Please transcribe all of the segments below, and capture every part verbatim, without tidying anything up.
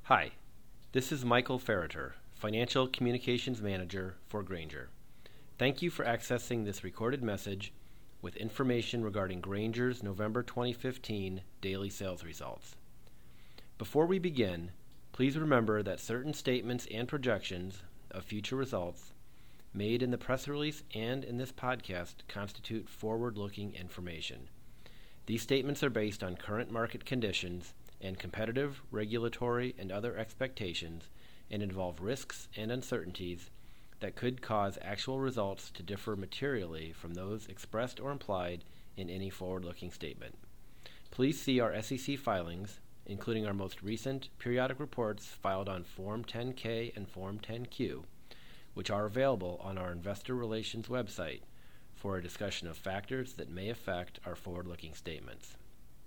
Hi, this is Michael Ferreter, Financial Communications Manager for Grainger. Thank you for accessing this recorded message with information regarding Grainger's November twenty fifteen daily sales results. Before we begin, please remember that certain statements and projections of future results made in the press release and in this podcast constitute forward-looking information. These statements are based on current market conditions and competitive, regulatory, and other expectations and involve risks and uncertainties that could cause actual results to differ materially from those expressed or implied in any forward-looking statement. Please see our S E C filings, including our most recent periodic reports filed on Form ten K and Form ten Q, which are available on our Investor Relations website for a discussion of factors that may affect our forward-looking statements.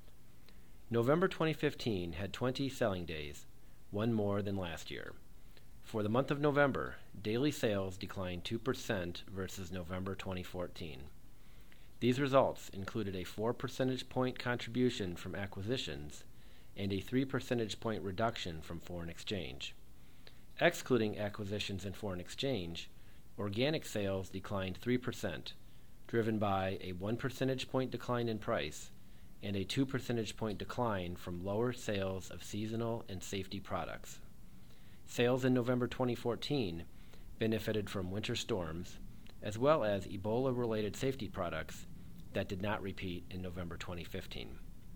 November twenty fifteen had twenty selling days, one more than last year. For the month of November, daily sales declined two percent versus November twenty fourteen. These results included a four percentage point contribution from acquisitions and a three percentage point reduction from foreign exchange. Excluding acquisitions and foreign exchange, organic sales declined three percent, driven by a one percentage point decline in price and a two percentage point decline from lower sales of seasonal and safety products. Sales in November twenty fourteen benefited from winter storms, as well as Ebola-related safety products that did not repeat in November twenty fifteen.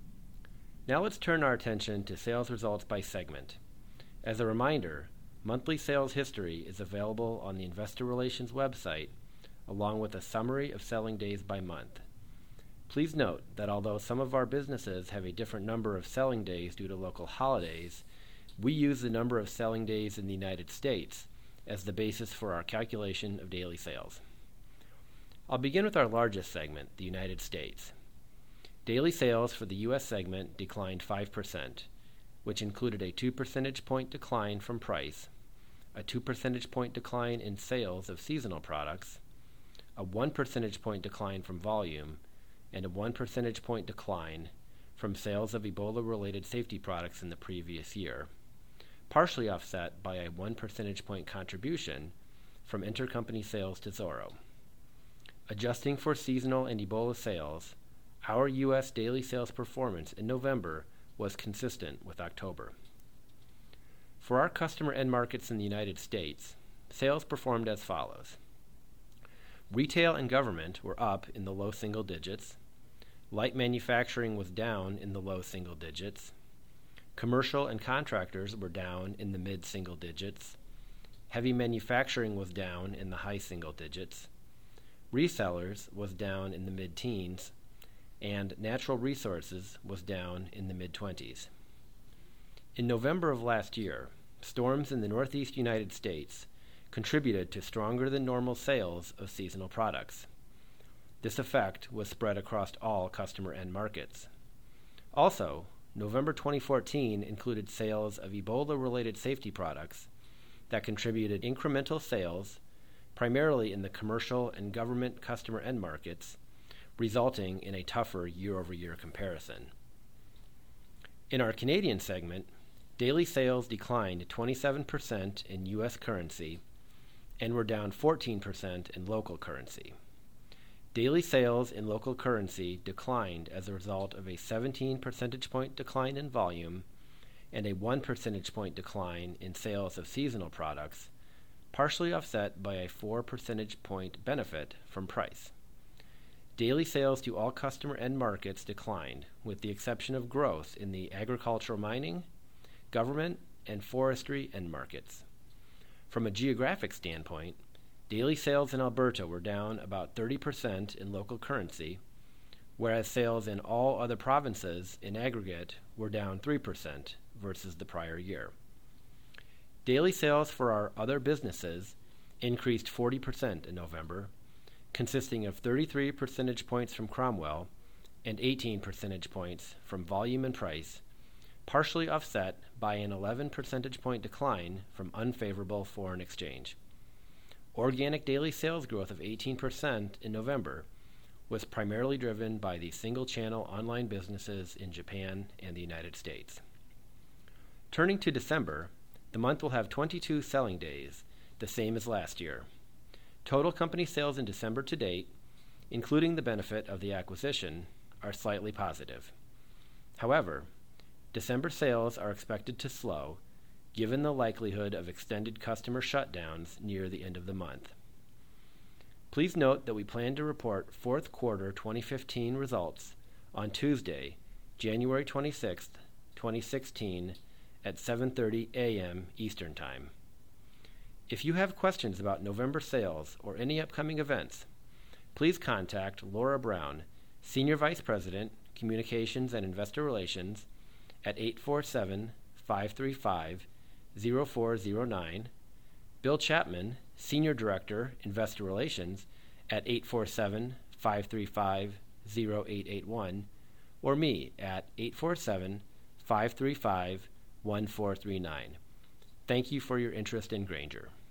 Now let's turn our attention to sales results by segment. As a reminder, monthly sales history is available on the Investor Relations website, along with a summary of selling days by month. Please note that although some of our businesses have a different number of selling days due to local holidays, we use the number of selling days in the United States as the basis for our calculation of daily sales. I'll begin with our largest segment, the United States. Daily sales for the U S segment declined five percent, which included a two percentage point decline from price, a two percentage point decline in sales of seasonal products, a one percentage point decline from volume, and a one percentage point decline from sales of Ebola-related safety products in the previous year, partially offset by a one percentage point contribution from intercompany sales to Zoro. Adjusting for seasonal and Ebola sales, our U S daily sales performance in November was consistent with October. For our customer end markets in the United States, sales performed as follows. Retail and government were up in the low single digits. Light manufacturing was down in the low single digits. Commercial and contractors were down in the mid-single digits. Heavy manufacturing was down in the high single digits. Resellers was down in the mid-teens. And natural resources was down in the mid-twenties. In November of last year, storms in the Northeast United States contributed to stronger than normal sales of seasonal products. This effect was spread across all customer end markets. Also, November twenty fourteen included sales of Ebola-related safety products that contributed incremental sales, primarily in the commercial and government customer end markets, resulting in a tougher year-over-year comparison. In our Canadian segment, daily sales declined twenty-seven percent in U S currency and were down fourteen percent in local currency. Daily sales in local currency declined as a result of a seventeen percentage point decline in volume and a one percentage point decline in sales of seasonal products, partially offset by a four percentage point benefit from price. Daily sales to all customer end markets declined, with the exception of growth in the agricultural mining, government, and forestry end markets. From a geographic standpoint, daily sales in Alberta were down about thirty percent in local currency, whereas sales in all other provinces in aggregate were down three percent versus the prior year. Daily sales for our other businesses increased forty percent in November, consisting of thirty-three percentage points from Cromwell and eighteen percentage points from volume and price, partially offset by an eleven percentage point decline from unfavorable foreign exchange. Organic daily sales growth of eighteen percent in November was primarily driven by the single-channel online businesses in Japan and the United States. Turning to December, The month will have twenty-two selling days, the same as last year. Total company sales in December to date, including the benefit of the acquisition, are slightly positive. However, December sales are expected to slow, given the likelihood of extended customer shutdowns near the end of the month. Please note that we plan to report fourth quarter twenty fifteen results on Tuesday, January twenty-sixth, twenty sixteen, at seven thirty a.m. Eastern Time. If you have questions about November sales or any upcoming events, please contact Laura Brown, Senior Vice President, Communications and Investor Relations, at eight four seven, five three five, zero four zero nine, Bill Chapman, Senior Director, Investor Relations, at eight four seven, five three five, zero eight eight one, or me at eight four seven, five three five, one four three nine. Thank you for your interest in Grainger.